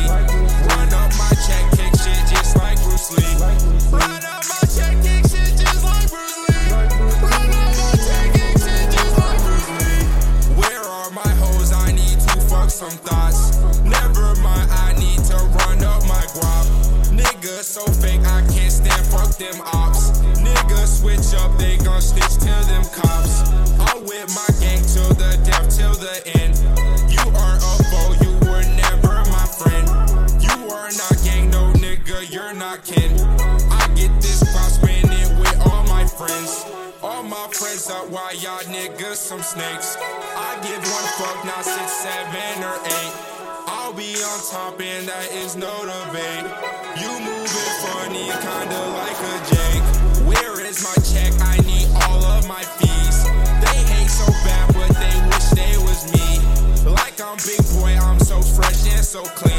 Run up my check, kick shit just like Bruce Lee. Run up my check, kick shit just like Bruce Lee. Run up my check, kick shit just like Bruce Lee. Where are my hoes? I need to fuck some thoughts. Never mind, I need to run up my guap. Niggas so fake, I can't stand, fuck them ops. Niggas switch up, they gon' snitch to them cops. I'm with my gang till the death, till the end. You are a foe, you were never my friend. You are not gang, no nigga, you're not kin. I get this crowd spinning with all my friends. All my friends up, why y'all niggas some snakes? I give one fuck, not 6, 7, or 8. I'll be on top and that is no debate. You moving funny, kinda like a Jake. Where is my check? I need all of my fees. They hate so bad, but they wish they was me. Like I'm big boy, I'm so fresh and so clean.